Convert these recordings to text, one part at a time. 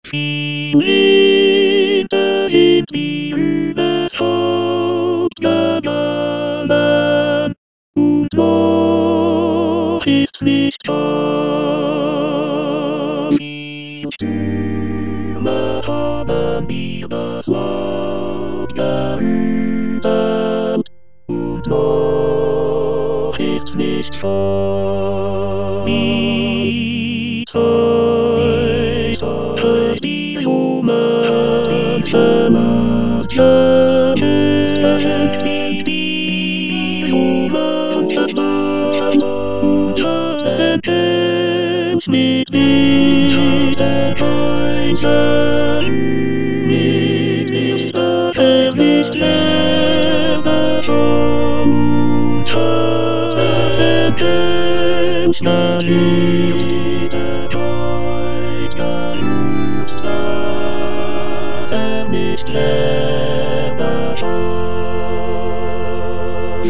Viele sind wie übers Haupt gegangen, und noch ist's nicht da. Viele Stürme haben mir das Land gerührt, und noch ist's nicht da. Die Zeit, die Blumen, schönes Geschenk, die Blumen zerstört, und erkennt mit Wiederreichen, mit ist das ewig Leben schon, und erkennt natürlich Wiederreich, gelöst, dass nicht leben schon.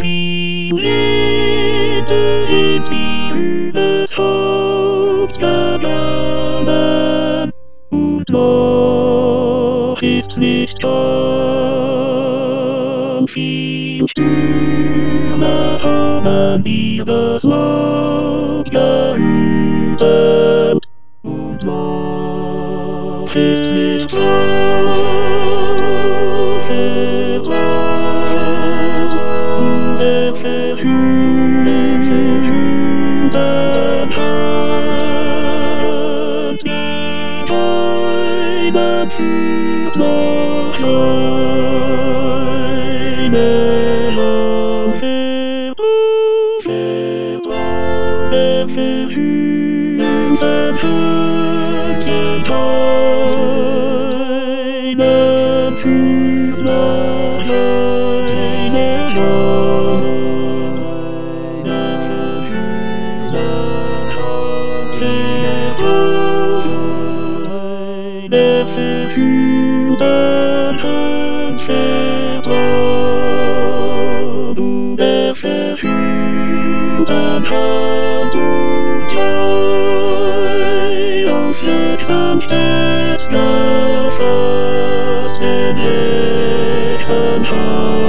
Viele sind wie übers Haupt gegangen, und noch ist's nicht da. Viel Stürme haben mir das Land gerührt, und noch ist's nicht da. Führt noch seine Lang der verhüllten Schöten keinen führt noch seine Lang der verhüllten Hand und sei auf Sechsen stets gefasst, den Hexenhand.